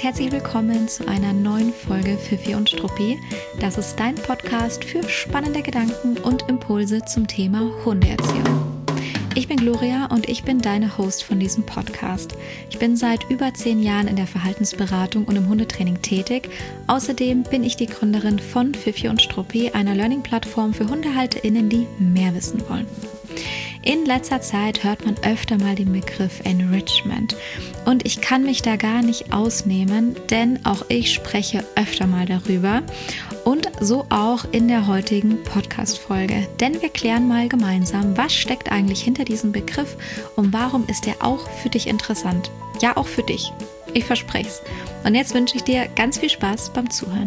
und herzlich willkommen zu einer neuen Folge Fifi und Struppi. Das ist dein Podcast für spannende Gedanken und Impulse zum Thema Hundeerziehung. Ich bin Gloria und ich bin deine Host von diesem Podcast. Ich bin seit über 10 Jahren in der Verhaltensberatung und im Hundetraining tätig. Außerdem bin ich die Gründerin von Fifi und Struppi, einer Learning-Plattform für HundehalterInnen, die mehr wissen wollen. In letzter Zeit hört man öfter mal den Begriff Enrichment und ich kann mich da gar nicht ausnehmen, denn auch ich spreche öfter mal darüber und so auch in der heutigen Podcast-Folge. Denn wir klären mal gemeinsam, was steckt eigentlich hinter diesem Begriff und warum ist er auch für dich interessant? Ja, auch für dich. Ich verspreche es. Und jetzt wünsche ich dir ganz viel Spaß beim Zuhören.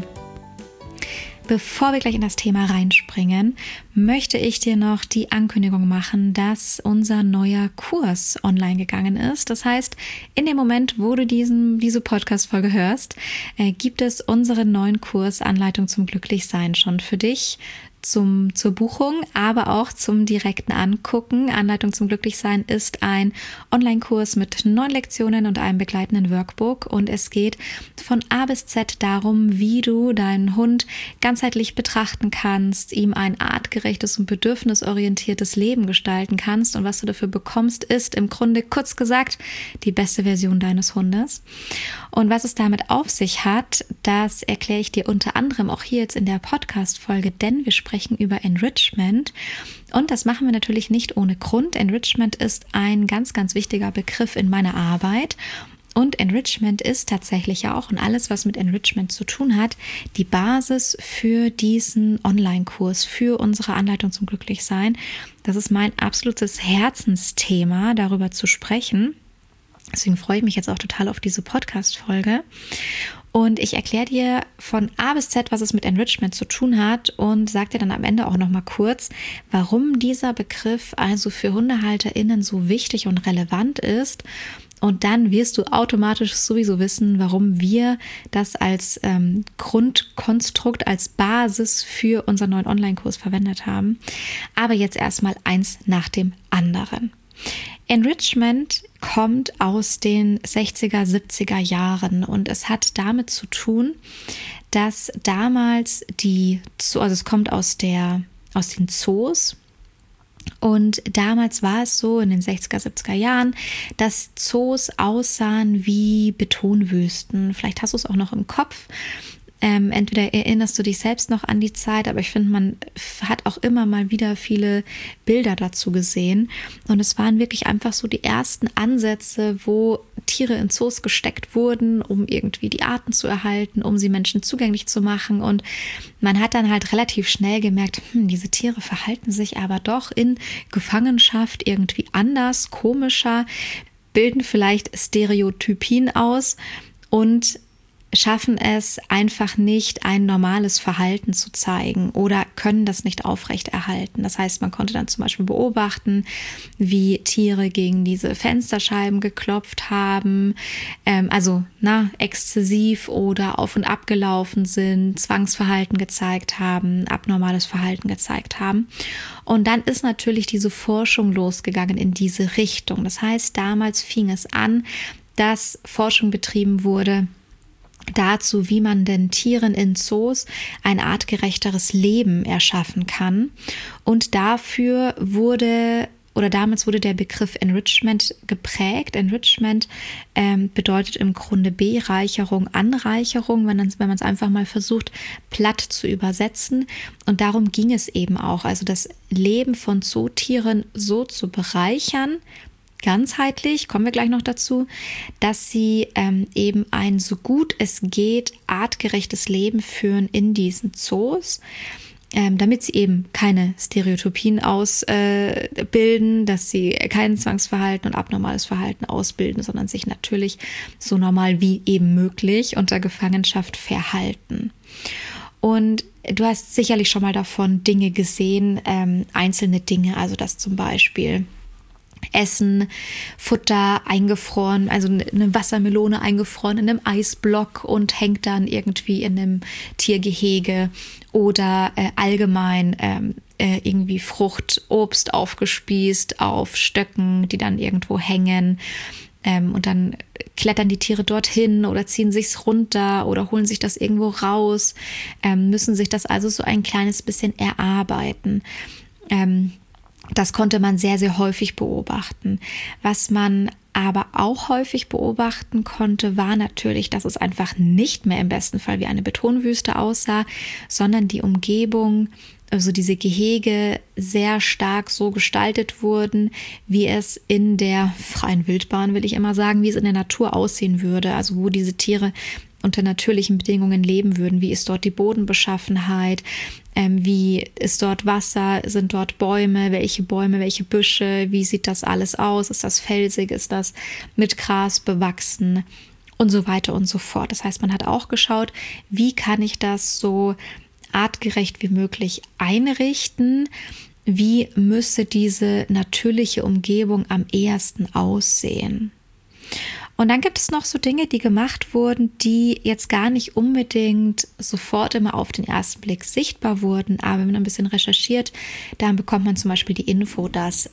Bevor wir gleich in das Thema reinspringen, möchte ich dir noch die Ankündigung machen, dass unser neuer Kurs online gegangen ist. Das heißt, in dem Moment, wo du diese Podcast-Folge hörst, gibt es unseren neuen Kurs Anleitung zum Glücklichsein schon für dich zur Buchung, aber auch zum direkten Angucken. Anleitung zum Glücklichsein ist ein Online-Kurs mit 9 Lektionen und einem begleitenden Workbook und es geht von A bis Z darum, wie du deinen Hund ganzheitlich betrachten kannst, ihm ein artgerechtes und bedürfnisorientiertes Leben gestalten kannst und was du dafür bekommst, ist im Grunde kurz gesagt die beste Version deines Hundes. Und was es damit auf sich hat, das erkläre ich dir unter anderem auch hier jetzt in der Podcast-Folge, denn wir sprechen über Enrichment und das machen wir natürlich nicht ohne Grund. Enrichment ist ein ganz, ganz wichtiger Begriff in meiner Arbeit und Enrichment ist tatsächlich ja auch und alles, was mit Enrichment zu tun hat, die Basis für diesen Online-Kurs, für unsere Anleitung zum Glücklichsein. Das ist mein absolutes Herzensthema, darüber zu sprechen. Deswegen freue ich mich jetzt auch total auf diese Podcast-Folge. Und ich erkläre dir von A bis Z, was es mit Enrichment zu tun hat und sage dir dann am Ende auch nochmal kurz, warum dieser Begriff also für HundehalterInnen so wichtig und relevant ist. Und dann wirst du automatisch sowieso wissen, warum wir das als Grundkonstrukt, als Basis für unseren neuen Online-Kurs verwendet haben. Aber jetzt erstmal eins nach dem anderen. Enrichment kommt aus den 60er, 70er Jahren und es hat damit zu tun, dass damals es kommt aus den Zoos und damals war es so in den 60er, 70er Jahren, dass Zoos aussahen wie Betonwüsten. Vielleicht hast du es auch noch im Kopf. Entweder erinnerst du dich selbst noch an die Zeit, aber ich finde, man hat auch immer mal wieder viele Bilder dazu gesehen. Und es waren wirklich einfach so die ersten Ansätze, wo Tiere in Zoos gesteckt wurden, um irgendwie die Arten zu erhalten, um sie Menschen zugänglich zu machen. Und man hat dann halt relativ schnell gemerkt, diese Tiere verhalten sich aber doch in Gefangenschaft irgendwie anders, komischer, bilden vielleicht Stereotypien aus und schaffen es einfach nicht, ein normales Verhalten zu zeigen oder können das nicht aufrechterhalten. Das heißt, man konnte dann zum Beispiel beobachten, wie Tiere gegen diese Fensterscheiben geklopft haben, exzessiv oder auf und ab gelaufen sind, Zwangsverhalten gezeigt haben, abnormales Verhalten gezeigt haben. Und dann ist natürlich diese Forschung losgegangen in diese Richtung. Das heißt, damals fing es an, dass Forschung betrieben wurde dazu, wie man den Tieren in Zoos ein artgerechteres Leben erschaffen kann. Und damals wurde der Begriff Enrichment geprägt. Enrichment bedeutet im Grunde Bereicherung, Anreicherung, wenn man es einfach mal versucht, platt zu übersetzen. Und darum ging es eben auch. Also das Leben von Zootieren so zu bereichern, ganzheitlich, kommen wir gleich noch dazu, dass sie eben ein so gut es geht artgerechtes Leben führen in diesen Zoos, damit sie eben keine Stereotypien ausbilden, dass sie kein Zwangsverhalten und abnormales Verhalten ausbilden, sondern sich natürlich so normal wie eben möglich unter Gefangenschaft verhalten. Und du hast sicherlich schon mal davon Dinge gesehen, einzelne Dinge, also dass zum Beispiel Essen, Futter eingefroren, also eine Wassermelone eingefroren in einem Eisblock und hängt dann irgendwie in einem Tiergehege oder allgemein irgendwie Frucht, Obst aufgespießt auf Stöcken, die dann irgendwo hängen. Und dann klettern die Tiere dorthin oder ziehen sich's runter oder holen sich das irgendwo raus, müssen sich das also so ein kleines bisschen erarbeiten. Das konnte man sehr, sehr häufig beobachten. Was man aber auch häufig beobachten konnte, war natürlich, dass es einfach nicht mehr im besten Fall wie eine Betonwüste aussah, sondern die Umgebung, also diese Gehege, sehr stark so gestaltet wurden, wie es in der freien Wildbahn, will ich immer sagen, wie es in der Natur aussehen würde, also wo diese Tiere unter natürlichen Bedingungen leben würden. Wie ist dort die Bodenbeschaffenheit? Wie ist dort Wasser? Sind dort Bäume? Welche Büsche? Wie sieht das alles aus? Ist das felsig? Ist das mit Gras bewachsen? Und so weiter und so fort. Das heißt, man hat auch geschaut, wie kann ich das so artgerecht wie möglich einrichten? Wie müsste diese natürliche Umgebung am ehesten aussehen? Und dann gibt es noch so Dinge, die gemacht wurden, die jetzt gar nicht unbedingt sofort immer auf den ersten Blick sichtbar wurden. Aber wenn man ein bisschen recherchiert, dann bekommt man zum Beispiel die Info, dass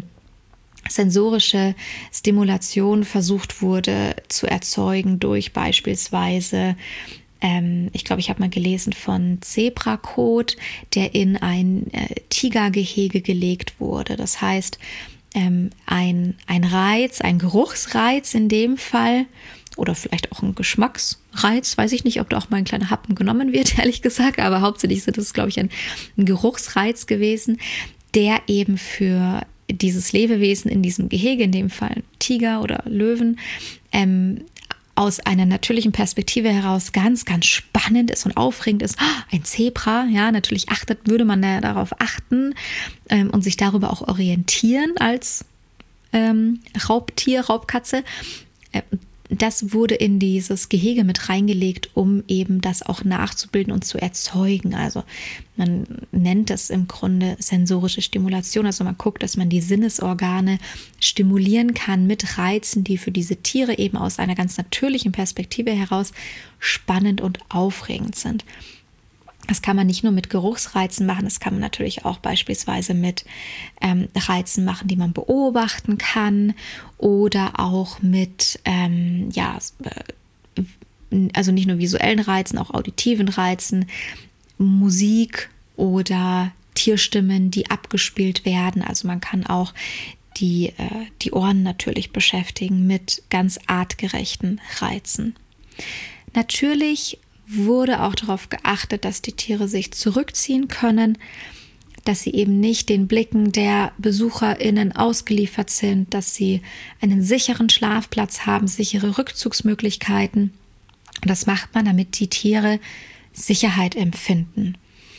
sensorische Stimulation versucht wurde zu erzeugen durch beispielsweise, ich glaube, ich habe mal gelesen von Zebrakot, der in ein Tigergehege gelegt wurde. Das heißt, ein Reiz, ein Geruchsreiz in dem Fall oder vielleicht auch ein Geschmacksreiz, weiß ich nicht, ob da auch mal ein kleiner Happen genommen wird, ehrlich gesagt, aber hauptsächlich sind es, glaube ich, ein Geruchsreiz gewesen, der eben für dieses Lebewesen in diesem Gehege, in dem Fall Tiger oder Löwen, aus einer natürlichen Perspektive heraus ganz, ganz spannend ist und aufregend ist. Ein Zebra, ja, natürlich würde man darauf achten und sich darüber auch orientieren als Raubtier, Raubkatze. Das wurde in dieses Gehege mit reingelegt, um eben das auch nachzubilden und zu erzeugen. Also man nennt das im Grunde sensorische Stimulation. Also man guckt, dass man die Sinnesorgane stimulieren kann mit Reizen, die für diese Tiere eben aus einer ganz natürlichen Perspektive heraus spannend und aufregend sind. Das kann man nicht nur mit Geruchsreizen machen, das kann man natürlich auch beispielsweise mit Reizen machen, die man beobachten kann oder auch mit, also nicht nur visuellen Reizen, auch auditiven Reizen, Musik oder Tierstimmen, die abgespielt werden. Also man kann auch die Ohren natürlich beschäftigen mit ganz artgerechten Reizen. Natürlich wurde auch darauf geachtet, dass die Tiere sich zurückziehen können, dass sie eben nicht den Blicken der BesucherInnen ausgeliefert sind, dass sie einen sicheren Schlafplatz haben, sichere Rückzugsmöglichkeiten. Und das macht man, damit die Tiere Sicherheit empfinden.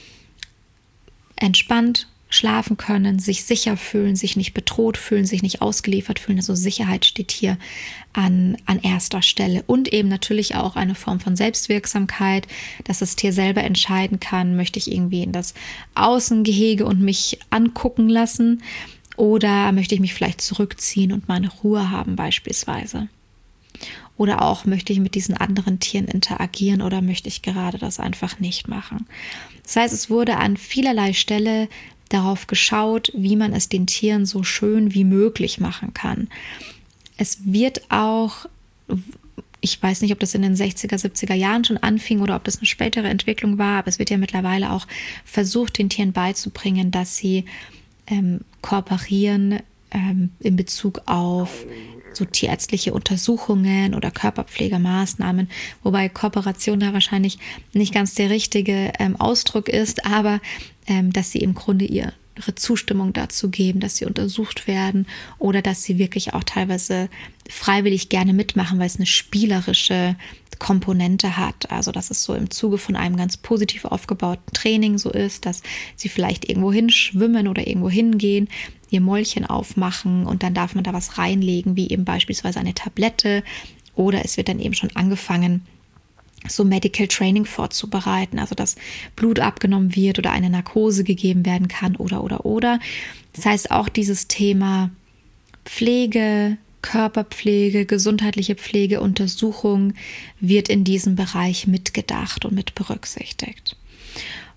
Entspannt schlafen können, sich sicher fühlen, sich nicht bedroht fühlen, sich nicht ausgeliefert fühlen. Also Sicherheit steht hier an erster Stelle. Und eben natürlich auch eine Form von Selbstwirksamkeit, dass das Tier selber entscheiden kann, möchte ich irgendwie in das Außengehege und mich angucken lassen oder möchte ich mich vielleicht zurückziehen und meine Ruhe haben beispielsweise. Oder auch, möchte ich mit diesen anderen Tieren interagieren oder möchte ich gerade das einfach nicht machen. Das heißt, es wurde an vielerlei Stelle darauf geschaut, wie man es den Tieren so schön wie möglich machen kann. Es wird auch, ich weiß nicht, ob das in den 60er, 70er Jahren schon anfing oder ob das eine spätere Entwicklung war, aber es wird ja mittlerweile auch versucht, den Tieren beizubringen, dass sie kooperieren in Bezug auf so tierärztliche Untersuchungen oder Körperpflegemaßnahmen, wobei Kooperation da wahrscheinlich nicht ganz der richtige Ausdruck ist, aber dass sie im Grunde ihre Zustimmung dazu geben, dass sie untersucht werden oder dass sie wirklich auch teilweise freiwillig gerne mitmachen, weil es eine spielerische Komponente hat. Also dass es so im Zuge von einem ganz positiv aufgebauten Training so ist, dass sie vielleicht irgendwo hinschwimmen oder irgendwo hingehen, ihr Mäulchen aufmachen und dann darf man da was reinlegen, wie eben beispielsweise eine Tablette oder es wird dann eben schon angefangen, so Medical Training vorzubereiten, also dass Blut abgenommen wird oder eine Narkose gegeben werden kann oder. Das heißt auch dieses Thema Pflege, Körperpflege, gesundheitliche Pflege, Untersuchung wird in diesem Bereich mitgedacht und mit berücksichtigt.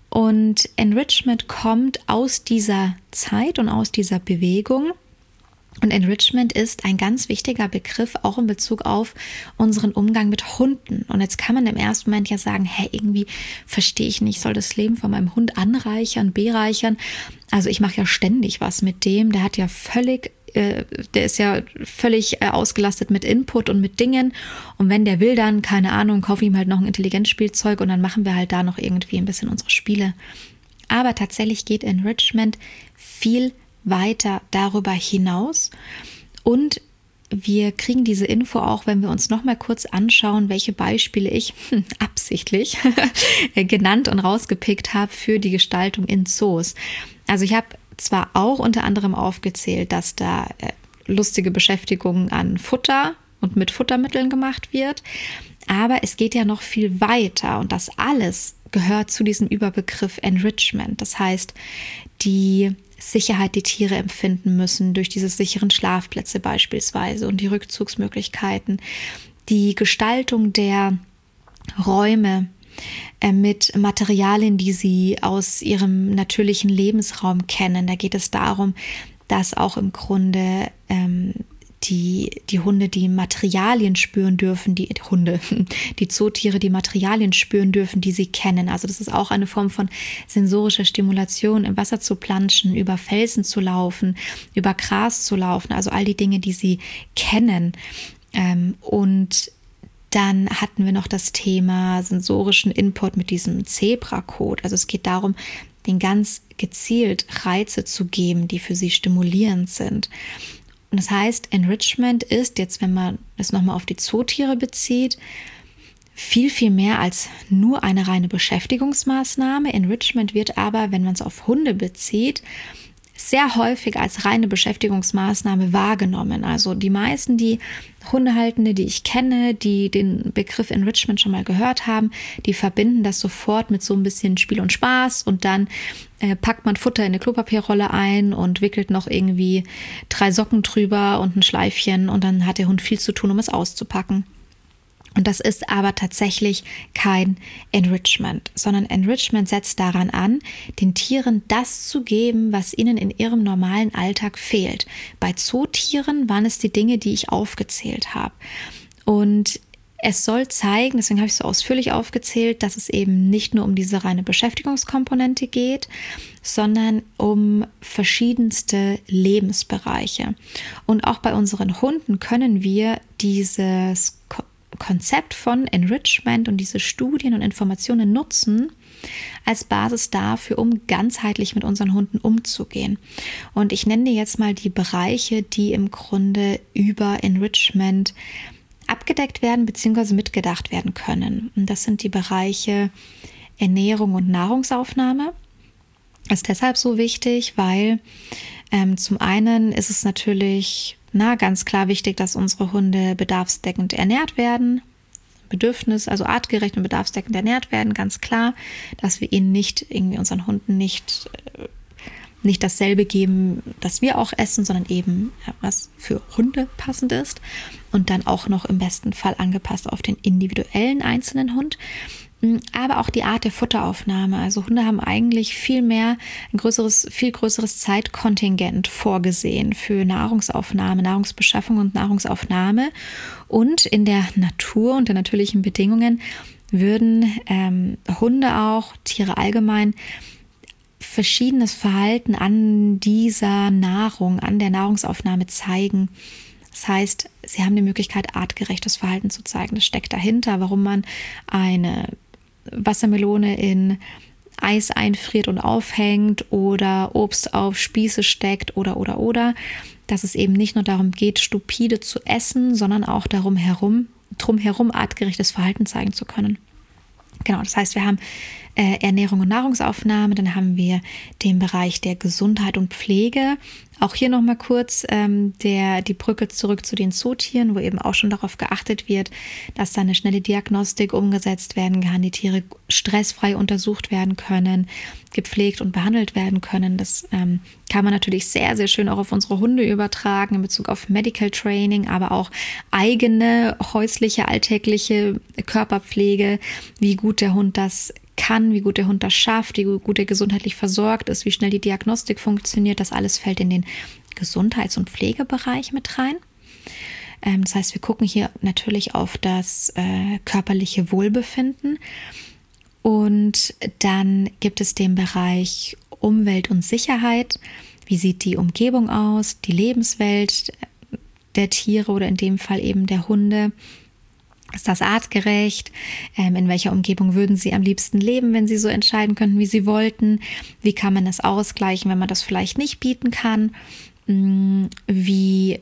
Und Enrichment kommt aus dieser Zeit und aus dieser Bewegung Und Enrichment ist ein ganz wichtiger Begriff, auch in Bezug auf unseren Umgang mit Hunden. Und jetzt kann man im ersten Moment ja sagen, hey, irgendwie verstehe ich nicht, soll das Leben von meinem Hund anreichern, bereichern? Also ich mache ja ständig was mit dem, der ist ja völlig ausgelastet mit Input und mit Dingen. Und wenn der will, dann, keine Ahnung, kaufe ihm halt noch ein Intelligenzspielzeug und dann machen wir halt da noch irgendwie ein bisschen unsere Spiele. Aber tatsächlich geht Enrichment viel weiter darüber hinaus und wir kriegen diese Info auch, wenn wir uns noch mal kurz anschauen, welche Beispiele ich absichtlich genannt und rausgepickt habe für die Gestaltung in Zoos. Also ich habe zwar auch unter anderem aufgezählt, dass da lustige Beschäftigungen an Futter und mit Futtermitteln gemacht wird, aber es geht ja noch viel weiter und das alles gehört zu diesem Überbegriff Enrichment. Das heißt, die Sicherheit, die Tiere empfinden müssen, durch diese sicheren Schlafplätze beispielsweise und die Rückzugsmöglichkeiten, die Gestaltung der Räume mit Materialien, die sie aus ihrem natürlichen Lebensraum kennen. Da geht es darum, dass auch im Grunde die Hunde die Materialien spüren dürfen, die Zootiere die Materialien spüren dürfen, die sie kennen. Also das ist auch eine Form von sensorischer Stimulation, im Wasser zu planschen, über Felsen zu laufen, über Gras zu laufen, also all die Dinge, die sie kennen. Und dann hatten wir noch das Thema sensorischen Input mit diesem Zebra-Code. Also es geht darum, denen ganz gezielt Reize zu geben, die für sie stimulierend sind. Und das heißt, Enrichment ist jetzt, wenn man es nochmal auf die Zootiere bezieht, viel, viel mehr als nur eine reine Beschäftigungsmaßnahme. Enrichment wird aber, wenn man es auf Hunde bezieht, sehr häufig als reine Beschäftigungsmaßnahme wahrgenommen. Also die meisten, die Hundehaltende, die ich kenne, die den Begriff Enrichment schon mal gehört haben, die verbinden das sofort mit so ein bisschen Spiel und Spaß und dann packt man Futter in eine Klopapierrolle ein und wickelt noch irgendwie 3 Socken drüber und ein Schleifchen und dann hat der Hund viel zu tun, um es auszupacken. Und das ist aber tatsächlich kein Enrichment, sondern Enrichment setzt daran an, den Tieren das zu geben, was ihnen in ihrem normalen Alltag fehlt. Bei Zootieren waren es die Dinge, die ich aufgezählt habe. Und es soll zeigen, deswegen habe ich so ausführlich aufgezählt, dass es eben nicht nur um diese reine Beschäftigungskomponente geht, sondern um verschiedenste Lebensbereiche. Und auch bei unseren Hunden können wir dieses Konzept von Enrichment und diese Studien und Informationen nutzen als Basis dafür, um ganzheitlich mit unseren Hunden umzugehen. Und ich nenne dir jetzt mal die Bereiche, die im Grunde über Enrichment abgedeckt werden bzw. mitgedacht werden können. Und das sind die Bereiche Ernährung und Nahrungsaufnahme. Das ist deshalb so wichtig, weil zum einen ist es natürlich ganz klar wichtig, dass unsere Hunde bedarfsdeckend ernährt werden. Also artgerecht und bedarfsdeckend ernährt werden, ganz klar, dass wir ihnen unseren Hunden nicht dasselbe geben, das wir auch essen, sondern eben was für Hunde passend ist und dann auch noch im besten Fall angepasst auf den individuellen einzelnen Hund. Aber auch die Art der Futteraufnahme. Also Hunde haben eigentlich viel größeres Zeitkontingent vorgesehen für Nahrungsaufnahme, Nahrungsbeschaffung und Nahrungsaufnahme. Und in der Natur, unter natürlichen Bedingungen, würden Hunde auch, Tiere allgemein, verschiedenes Verhalten an dieser Nahrung, an der Nahrungsaufnahme zeigen. Das heißt, sie haben die Möglichkeit, artgerechtes Verhalten zu zeigen. Das steckt dahinter, warum man eine Wassermelone in Eis einfriert und aufhängt oder Obst auf Spieße steckt oder. Dass es eben nicht nur darum geht, stupide zu essen, sondern auch drumherum artgerechtes Verhalten zeigen zu können. Genau, das heißt, wir haben Ernährung und Nahrungsaufnahme, dann haben wir den Bereich der Gesundheit und Pflege. Auch hier nochmal kurz die Brücke zurück zu den Zootieren, wo eben auch schon darauf geachtet wird, dass da eine schnelle Diagnostik umgesetzt werden kann, die Tiere stressfrei untersucht werden können, gepflegt und behandelt werden können. Das kann man natürlich sehr, sehr schön auch auf unsere Hunde übertragen in Bezug auf Medical Training, aber auch eigene häusliche, alltägliche Körperpflege, wie gut der Hund das kann, wie gut der Hund das schafft, wie gut er gesundheitlich versorgt ist, wie schnell die Diagnostik funktioniert. Das alles fällt in den Gesundheits- und Pflegebereich mit rein. Das heißt, wir gucken hier natürlich auf das körperliche Wohlbefinden. Und dann gibt es den Bereich Umwelt und Sicherheit. Wie sieht die Umgebung aus, die Lebenswelt der Tiere oder in dem Fall eben der Hunde? Ist das artgerecht? In welcher Umgebung würden sie am liebsten leben, wenn sie so entscheiden könnten, wie sie wollten? Wie kann man das ausgleichen, wenn man das vielleicht nicht bieten kann? Wie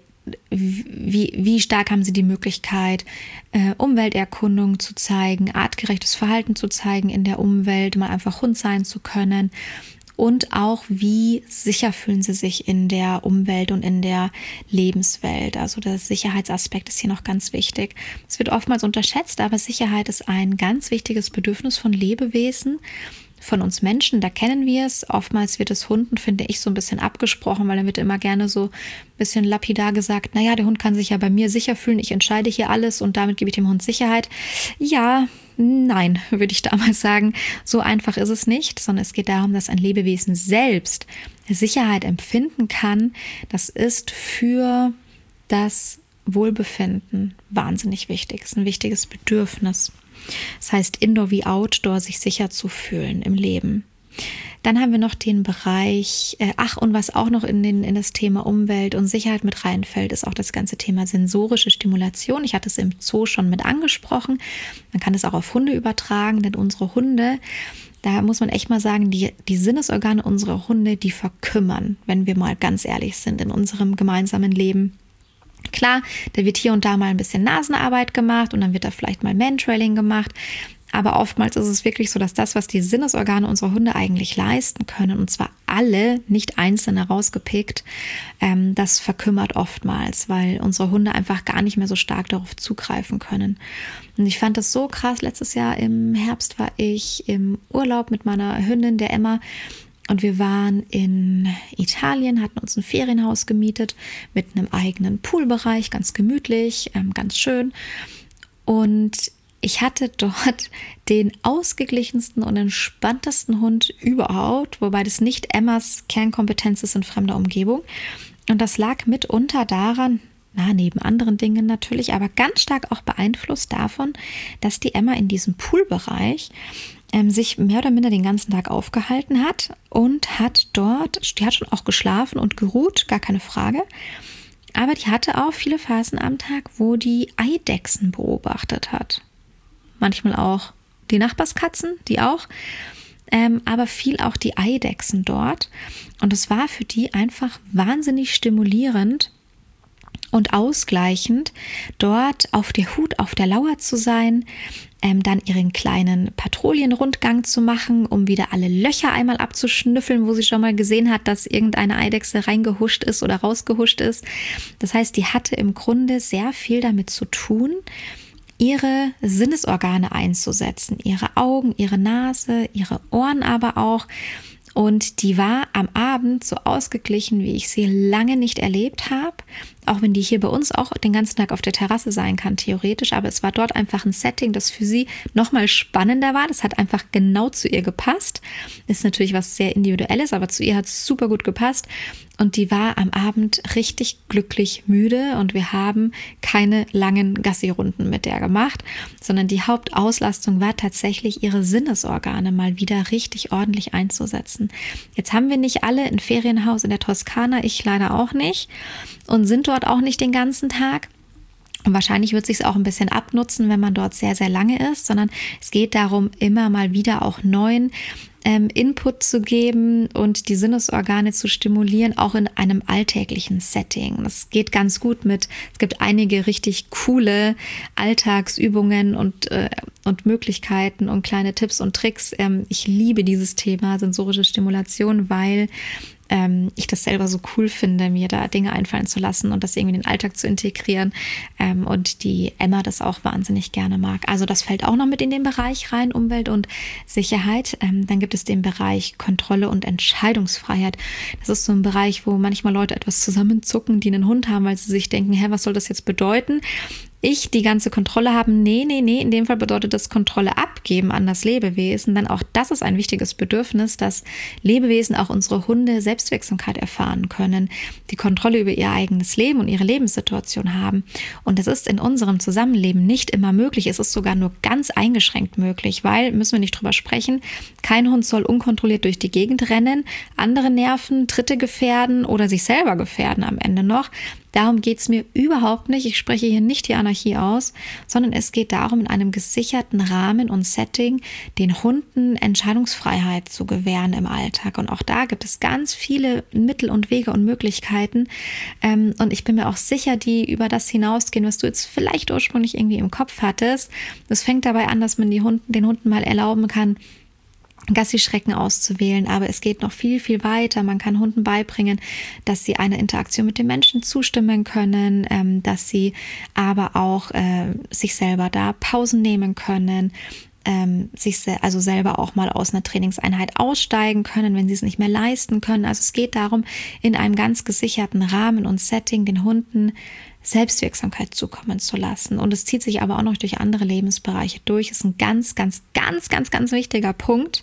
stark haben sie die Möglichkeit, Umwelterkundung zu zeigen, artgerechtes Verhalten zu zeigen in der Umwelt, mal einfach Hund sein zu können? Und auch, wie sicher fühlen sie sich in der Umwelt und in der Lebenswelt. Also der Sicherheitsaspekt ist hier noch ganz wichtig. Es wird oftmals unterschätzt, aber Sicherheit ist ein ganz wichtiges Bedürfnis von Lebewesen, von uns Menschen. Da kennen wir es. Oftmals wird es Hunden, finde ich, so ein bisschen abgesprochen, weil dann wird immer gerne so ein bisschen lapidar gesagt, naja, der Hund kann sich ja bei mir sicher fühlen, ich entscheide hier alles und damit gebe ich dem Hund Sicherheit. Ja, nein, würde ich damals sagen. So einfach ist es nicht, sondern es geht darum, dass ein Lebewesen selbst Sicherheit empfinden kann. Das ist für das Wohlbefinden wahnsinnig wichtig. Das ist ein wichtiges Bedürfnis. Das heißt, Indoor wie Outdoor, sich sicher zu fühlen im Leben. Dann haben wir noch den Bereich, und was auch noch in das Thema Umwelt und Sicherheit mit reinfällt, ist auch das ganze Thema sensorische Stimulation. Ich hatte es im Zoo schon mit angesprochen. Man kann es auch auf Hunde übertragen, denn unsere Hunde, da muss man echt mal sagen, die Sinnesorgane unserer Hunde, die verkümmern, wenn wir mal ganz ehrlich sind, in unserem gemeinsamen Leben. Klar, da wird hier und da mal ein bisschen Nasenarbeit gemacht und dann wird da vielleicht mal Mantrailing gemacht. Aber oftmals ist es wirklich so, dass das, was die Sinnesorgane unserer Hunde eigentlich leisten können, und zwar alle, nicht einzeln herausgepickt, das verkümmert oftmals, weil unsere Hunde einfach gar nicht mehr so stark darauf zugreifen können. Und ich fand das so krass. Letztes Jahr im Herbst war ich im Urlaub mit meiner Hündin, der Emma. Und wir waren in Italien, hatten uns ein Ferienhaus gemietet mit einem eigenen Poolbereich, ganz gemütlich, ganz schön. Und ich hatte dort den ausgeglichensten und entspanntesten Hund überhaupt, wobei das nicht Emmas Kernkompetenz ist in fremder Umgebung. Und das lag mitunter daran, neben anderen Dingen natürlich, aber ganz stark auch beeinflusst davon, dass die Emma in diesem Poolbereich sich mehr oder minder den ganzen Tag aufgehalten hat und die hat schon auch geschlafen und geruht, gar keine Frage. Aber die hatte auch viele Phasen am Tag, wo die Eidechsen beobachtet hat. Manchmal auch die Nachbarskatzen, die auch, aber viel auch die Eidechsen dort. Und es war für die einfach wahnsinnig stimulierend und ausgleichend, dort auf der Hut, auf der Lauer zu sein, dann ihren kleinen Patrouillenrundgang zu machen, um wieder alle Löcher einmal abzuschnüffeln, wo sie schon mal gesehen hat, dass irgendeine Eidechse reingehuscht ist oder rausgehuscht ist. Das heißt, die hatte im Grunde sehr viel damit zu tun, ihre Sinnesorgane einzusetzen, ihre Augen, ihre Nase, ihre Ohren aber auch. Und die war am Abend so ausgeglichen, wie ich sie lange nicht erlebt habe. Auch wenn die hier bei uns auch den ganzen Tag auf der Terrasse sein kann, theoretisch. Aber es war dort einfach ein Setting, das für sie nochmal spannender war. Das hat einfach genau zu ihr gepasst. Ist natürlich was sehr Individuelles, aber zu ihr hat es super gut gepasst. Und die war am Abend richtig glücklich müde und wir haben keine langen Gassi-Runden mit der gemacht, sondern die Hauptauslastung war tatsächlich, ihre Sinnesorgane mal wieder richtig ordentlich einzusetzen. Jetzt haben wir nicht alle ein Ferienhaus in der Toskana, ich leider auch nicht, und sind dort auch nicht den ganzen Tag. Und wahrscheinlich wird es sich auch ein bisschen abnutzen, wenn man dort sehr, sehr lange ist, sondern es geht darum, immer mal wieder auch neuen Input zu geben und die Sinnesorgane zu stimulieren, auch in einem alltäglichen Setting. Das geht ganz gut es gibt einige richtig coole Alltagsübungen und Möglichkeiten und kleine Tipps und Tricks. Ich liebe dieses Thema sensorische Stimulation, weil ich das selber so cool finde, mir da Dinge einfallen zu lassen und das irgendwie in den Alltag zu integrieren, und die Emma das auch wahnsinnig gerne mag. Also das fällt auch noch mit in den Bereich rein, Umwelt und Sicherheit. Dann gibt es den Bereich Kontrolle und Entscheidungsfreiheit. Das ist so ein Bereich, wo manchmal Leute etwas zusammenzucken, die einen Hund haben, weil sie sich denken, was soll das jetzt bedeuten? Die ganze Kontrolle haben? Nee, in dem Fall bedeutet das Kontrolle abgeben. abgeben an das Lebewesen, denn auch das ist ein wichtiges Bedürfnis, dass Lebewesen, auch unsere Hunde, Selbstwirksamkeit erfahren können, die Kontrolle über ihr eigenes Leben und ihre Lebenssituation haben. Und das ist in unserem Zusammenleben nicht immer möglich. Es ist sogar nur ganz eingeschränkt möglich, weil, müssen wir nicht drüber sprechen, kein Hund soll unkontrolliert durch die Gegend rennen, andere nerven, Dritte gefährden oder sich selber gefährden am Ende noch. Darum geht es mir überhaupt nicht. Ich spreche hier nicht die Anarchie aus, sondern es geht darum, in einem gesicherten Rahmen und Setting den Hunden Entscheidungsfreiheit zu gewähren im Alltag. Und auch da gibt es ganz viele Mittel und Wege und Möglichkeiten. Und ich bin mir auch sicher, die über das hinausgehen, was du jetzt vielleicht ursprünglich irgendwie im Kopf hattest. Es fängt dabei an, dass man den Hunden mal erlauben kann, Gassi-Schrecken auszuwählen, aber es geht noch viel, viel weiter. Man kann Hunden beibringen, dass sie einer Interaktion mit den Menschen zustimmen können, dass sie aber auch sich selber da Pausen nehmen können, also selber auch mal aus einer Trainingseinheit aussteigen können, wenn sie es nicht mehr leisten können. Also es geht darum, in einem ganz gesicherten Rahmen und Setting den Hunden Selbstwirksamkeit zukommen zu lassen. Und es zieht sich aber auch noch durch andere Lebensbereiche durch. Das ist ein ganz, ganz, ganz, ganz, ganz wichtiger Punkt,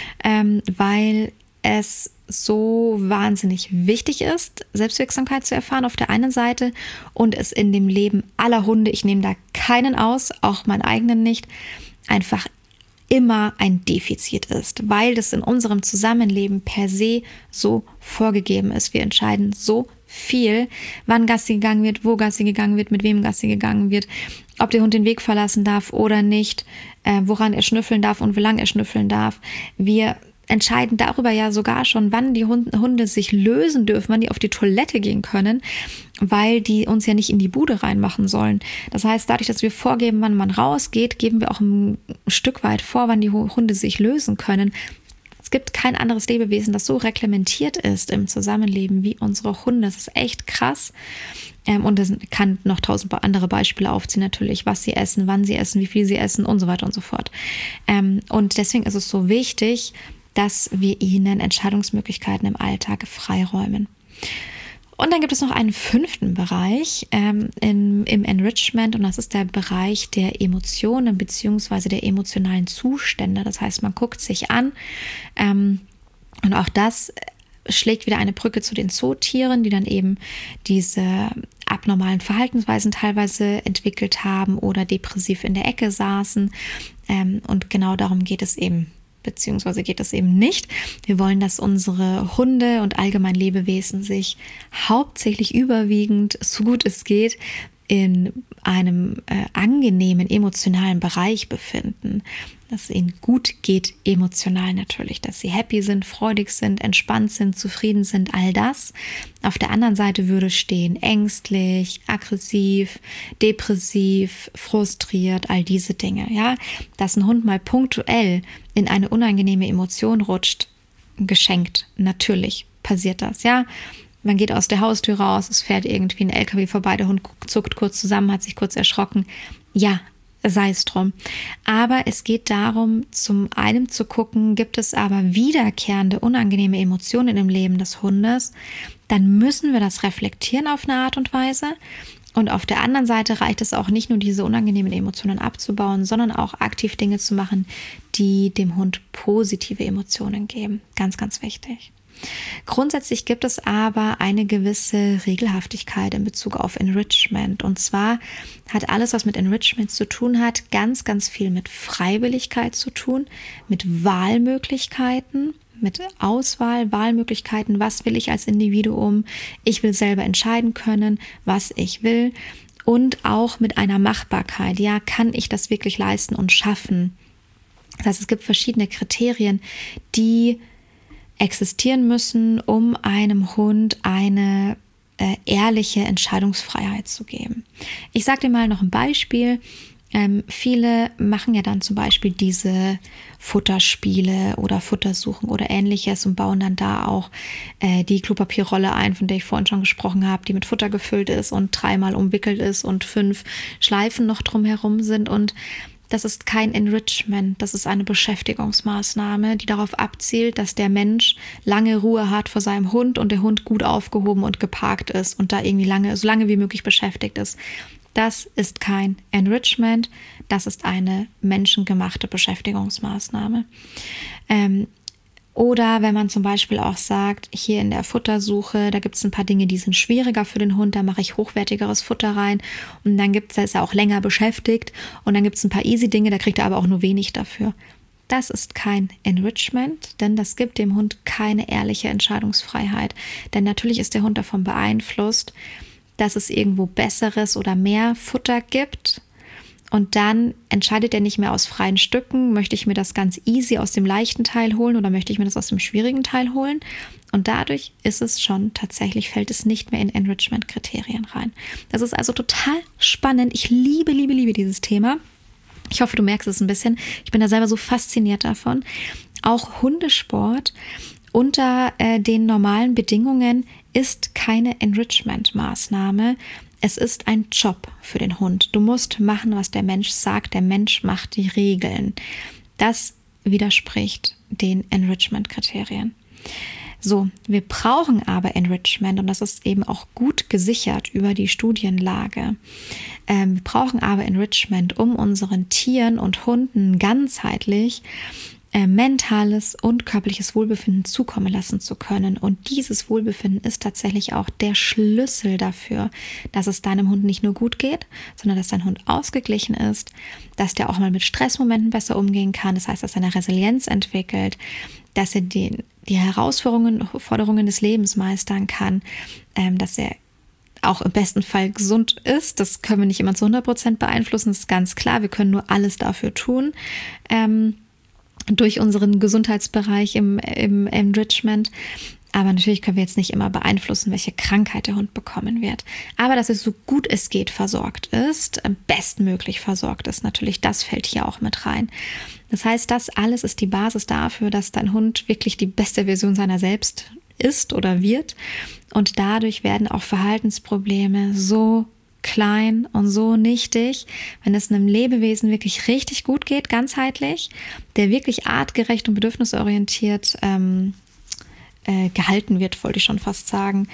weil es so wahnsinnig wichtig ist, Selbstwirksamkeit zu erfahren auf der einen Seite und es in dem Leben aller Hunde, ich nehme da keinen aus, auch meinen eigenen nicht, einfach immer ein Defizit ist, weil das in unserem Zusammenleben per se so vorgegeben ist. Wir entscheiden so viel, wann Gassi gegangen wird, wo Gassi gegangen wird, mit wem Gassi gegangen wird, ob der Hund den Weg verlassen darf oder nicht, woran er schnüffeln darf und wie lange er schnüffeln darf. Wir entscheiden darüber ja sogar schon, wann die Hunde sich lösen dürfen, wann die auf die Toilette gehen können, weil die uns ja nicht in die Bude reinmachen sollen. Das heißt, dadurch, dass wir vorgeben, wann man rausgeht, geben wir auch ein Stück weit vor, wann die Hunde sich lösen können. Es gibt kein anderes Lebewesen, das so reglementiert ist im Zusammenleben wie unsere Hunde. Das ist echt krass. Und es kann noch 1000 andere Beispiele aufziehen natürlich, was sie essen, wann sie essen, wie viel sie essen und so weiter und so fort. Und deswegen ist es so wichtig, dass wir ihnen Entscheidungsmöglichkeiten im Alltag freiräumen. Und dann gibt es noch einen 5. Bereich im Enrichment und das ist der Bereich der Emotionen bzw. der emotionalen Zustände. Das heißt, man guckt sich an und auch das schlägt wieder eine Brücke zu den Zootieren, die dann eben diese abnormalen Verhaltensweisen teilweise entwickelt haben oder depressiv in der Ecke saßen. Und genau darum geht es eben. Beziehungsweise geht es eben nicht. Wir wollen, dass unsere Hunde und allgemein Lebewesen sich hauptsächlich überwiegend, so gut es geht, in einem angenehmen emotionalen Bereich befinden. Dass es ihnen gut geht, emotional natürlich, dass sie happy sind, freudig sind, entspannt sind, zufrieden sind, all das. Auf der anderen Seite würde stehen ängstlich, aggressiv, depressiv, frustriert, all diese Dinge. Ja, dass ein Hund mal punktuell in eine unangenehme Emotion rutscht, geschenkt, natürlich passiert das, ja. Man geht aus der Haustür raus, es fährt irgendwie ein LKW vorbei, der Hund zuckt kurz zusammen, hat sich kurz erschrocken. Ja, sei es drum. Aber es geht darum, zum einen zu gucken, gibt es aber wiederkehrende, unangenehme Emotionen im Leben des Hundes, dann müssen wir das reflektieren auf eine Art und Weise. Und auf der anderen Seite reicht es auch nicht nur, diese unangenehmen Emotionen abzubauen, sondern auch aktiv Dinge zu machen, die dem Hund positive Emotionen geben. Ganz, ganz wichtig. Grundsätzlich gibt es aber eine gewisse Regelhaftigkeit in Bezug auf Enrichment. Und zwar hat alles, was mit Enrichment zu tun hat, ganz, ganz viel mit Freiwilligkeit zu tun, mit Wahlmöglichkeiten, mit Auswahl, Wahlmöglichkeiten. Was will ich als Individuum? Ich will selber entscheiden können, was ich will. Und auch mit einer Machbarkeit. Ja, kann ich das wirklich leisten und schaffen? Das heißt, es gibt verschiedene Kriterien, die existieren müssen, um einem Hund eine ehrliche Entscheidungsfreiheit zu geben. Ich sage dir mal noch ein Beispiel. Viele machen ja dann zum Beispiel diese Futterspiele oder Futtersuchen oder ähnliches und bauen dann da auch die Klopapierrolle ein, von der ich vorhin schon gesprochen habe, die mit Futter gefüllt ist und 3-mal umwickelt ist und 5 Schleifen noch drumherum sind. Und das ist kein Enrichment, das ist eine Beschäftigungsmaßnahme, die darauf abzielt, dass der Mensch lange Ruhe hat vor seinem Hund und der Hund gut aufgehoben und geparkt ist und da irgendwie so lange wie möglich beschäftigt ist. Das ist kein Enrichment, das ist eine menschengemachte Beschäftigungsmaßnahme. Oder wenn man zum Beispiel auch sagt, hier in der Futtersuche, da gibt es ein paar Dinge, die sind schwieriger für den Hund, da mache ich hochwertigeres Futter rein und dann ist er auch länger beschäftigt und dann gibt es ein paar easy Dinge, da kriegt er aber auch nur wenig dafür. Das ist kein Enrichment, denn das gibt dem Hund keine ehrliche Entscheidungsfreiheit. Denn natürlich ist der Hund davon beeinflusst, dass es irgendwo besseres oder mehr Futter gibt. Und dann entscheidet er nicht mehr aus freien Stücken, möchte ich mir das ganz easy aus dem leichten Teil holen oder möchte ich mir das aus dem schwierigen Teil holen. Und dadurch ist es schon tatsächlich, fällt es nicht mehr in Enrichment-Kriterien rein. Das ist also total spannend. Ich liebe dieses Thema. Ich hoffe, du merkst es ein bisschen. Ich bin da selber so fasziniert davon. Auch Hundesport unter den normalen Bedingungen ist keine Enrichment-Maßnahme. Es ist ein Job für den Hund. Du musst machen, was der Mensch sagt. Der Mensch macht die Regeln. Das widerspricht den Enrichment-Kriterien. So, wir brauchen aber Enrichment und das ist eben auch gut gesichert über die Studienlage. Wir brauchen aber Enrichment, um unseren Tieren und Hunden ganzheitlich mentales und körperliches Wohlbefinden zukommen lassen zu können. Und dieses Wohlbefinden ist tatsächlich auch der Schlüssel dafür, dass es deinem Hund nicht nur gut geht, sondern dass dein Hund ausgeglichen ist, dass der auch mal mit Stressmomenten besser umgehen kann. Das heißt, dass er eine Resilienz entwickelt, dass er die Herausforderungen des Lebens meistern kann, dass er auch im besten Fall gesund ist. Das können wir nicht immer zu 100% beeinflussen, das ist ganz klar. Wir können nur alles dafür tun, durch unseren Gesundheitsbereich im Enrichment. Aber natürlich können wir jetzt nicht immer beeinflussen, welche Krankheit der Hund bekommen wird. Aber dass es so gut es geht versorgt ist, bestmöglich versorgt ist, natürlich, das fällt hier auch mit rein. Das heißt, das alles ist die Basis dafür, dass dein Hund wirklich die beste Version seiner selbst ist oder wird. Und dadurch werden auch Verhaltensprobleme so klein und so nichtig, wenn es einem Lebewesen wirklich richtig gut geht, ganzheitlich, der wirklich artgerecht und bedürfnisorientiert gehalten wird, wollte ich schon fast sagen,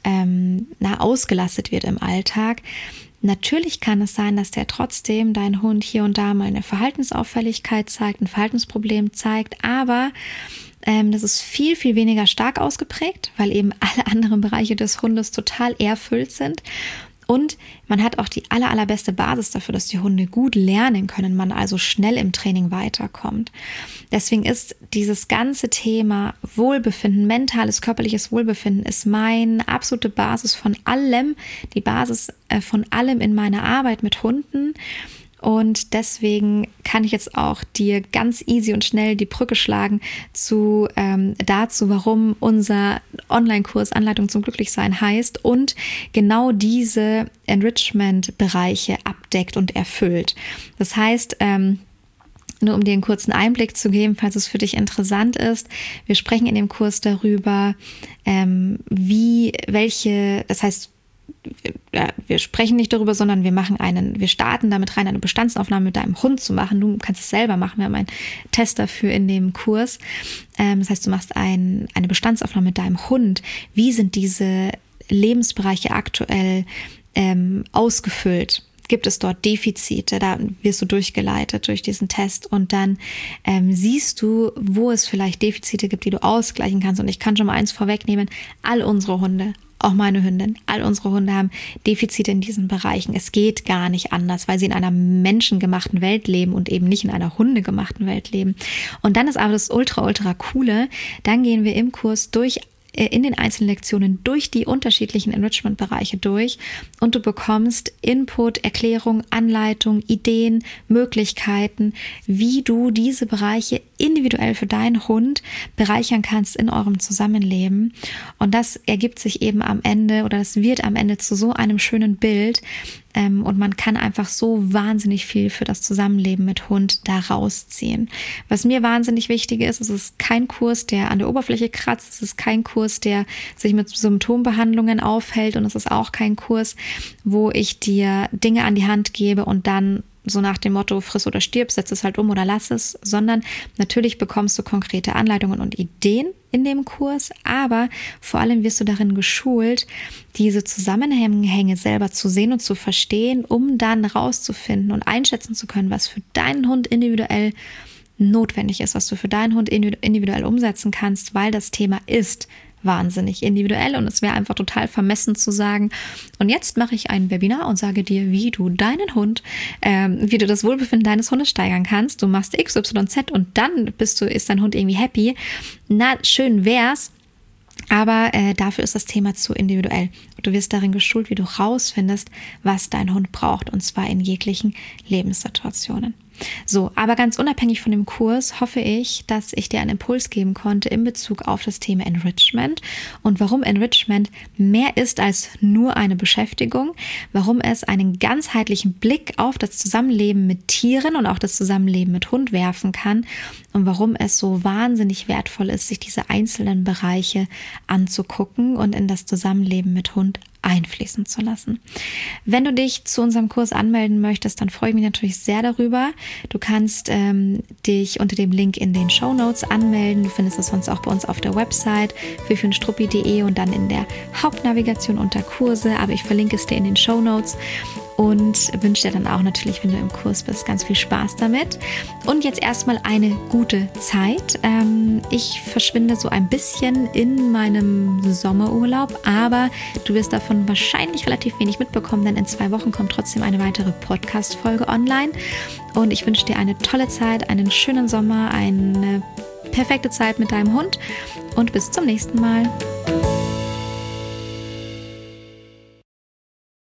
ausgelastet wird im Alltag. Natürlich kann es sein, dass der trotzdem, dein Hund, hier und da mal eine Verhaltensauffälligkeit zeigt, ein Verhaltensproblem zeigt, aber das ist viel, viel weniger stark ausgeprägt, weil eben alle anderen Bereiche des Hundes total erfüllt sind. Und man hat auch die allerbeste Basis dafür, dass die Hunde gut lernen können, man also schnell im Training weiterkommt. Deswegen ist dieses ganze Thema Wohlbefinden, mentales, körperliches Wohlbefinden ist meine absolute Basis von allem, die Basis von allem in meiner Arbeit mit Hunden. Und deswegen kann ich jetzt auch dir ganz easy und schnell die Brücke schlagen dazu, warum unser Online-Kurs Anleitung zum Glücklichsein heißt und genau diese Enrichment-Bereiche abdeckt und erfüllt. Das heißt, nur um dir einen kurzen Einblick zu geben, falls es für dich interessant ist, wir sprechen in dem Kurs darüber, das heißt, wir sprechen nicht darüber, sondern wir starten damit rein, eine Bestandsaufnahme mit deinem Hund zu machen. Du kannst es selber machen. Wir haben einen Test dafür in dem Kurs. Das heißt, du machst eine Bestandsaufnahme mit deinem Hund. Wie sind diese Lebensbereiche aktuell ausgefüllt? Gibt es dort Defizite? Da wirst du durchgeleitet durch diesen Test und dann siehst du, wo es vielleicht Defizite gibt, die du ausgleichen kannst. Und ich kann schon mal eins vorwegnehmen, all unsere Hunde, auch meine Hündin, all unsere Hunde haben Defizite in diesen Bereichen. Es geht gar nicht anders, weil sie in einer menschengemachten Welt leben und eben nicht in einer hundegemachten Welt leben. Und dann ist aber das ultra coole, dann gehen wir im Kurs in den einzelnen Lektionen durch die unterschiedlichen Enrichment-Bereiche durch und du bekommst Input, Erklärung, Anleitung, Ideen, Möglichkeiten, wie du diese Bereiche individuell für deinen Hund bereichern kannst in eurem Zusammenleben. Und das ergibt sich eben am Ende oder das wird am Ende zu so einem schönen Bild, und man kann einfach so wahnsinnig viel für das Zusammenleben mit Hund da rausziehen. Was mir wahnsinnig wichtig ist, es ist kein Kurs, der an der Oberfläche kratzt, es ist kein Kurs, der sich mit Symptombehandlungen aufhält und es ist auch kein Kurs, wo ich dir Dinge an die Hand gebe und dann so nach dem Motto, friss oder stirb, setz es halt um oder lass es, sondern natürlich bekommst du konkrete Anleitungen und Ideen in dem Kurs, aber vor allem wirst du darin geschult, diese Zusammenhänge selber zu sehen und zu verstehen, um dann rauszufinden und einschätzen zu können, was für deinen Hund individuell notwendig ist, was du für deinen Hund individuell umsetzen kannst, weil das Thema ist wahnsinnig individuell und es wäre einfach total vermessen zu sagen, und jetzt mache ich ein Webinar und sage dir, wie du deinen Hund, wie du das Wohlbefinden deines Hundes steigern kannst. Du machst X, Y, Z und dann ist dein Hund irgendwie happy. Na, schön wär's, aber dafür ist das Thema zu individuell. Du wirst darin geschult, wie du rausfindest, was dein Hund braucht, und zwar in jeglichen Lebenssituationen. So, aber ganz unabhängig von dem Kurs hoffe ich, dass ich dir einen Impuls geben konnte in Bezug auf das Thema Enrichment und warum Enrichment mehr ist als nur eine Beschäftigung, warum es einen ganzheitlichen Blick auf das Zusammenleben mit Tieren und auch das Zusammenleben mit Hund werfen kann und warum es so wahnsinnig wertvoll ist, sich diese einzelnen Bereiche anzugucken und in das Zusammenleben mit Hund einfließen zu lassen. Wenn du dich zu unserem Kurs anmelden möchtest, dann freue ich mich natürlich sehr darüber. Du kannst dich unter dem Link in den Shownotes anmelden. Du findest es sonst auch bei uns auf der Website fifiundstruppi.de und dann in der Hauptnavigation unter Kurse, aber ich verlinke es dir in den Shownotes. Und wünsche dir dann auch natürlich, wenn du im Kurs bist, ganz viel Spaß damit. Und jetzt erstmal eine gute Zeit. Ich verschwinde so ein bisschen in meinem Sommerurlaub, aber du wirst davon wahrscheinlich relativ wenig mitbekommen, denn in 2 Wochen kommt trotzdem eine weitere Podcast-Folge online. Und ich wünsche dir eine tolle Zeit, einen schönen Sommer, eine perfekte Zeit mit deinem Hund und bis zum nächsten Mal.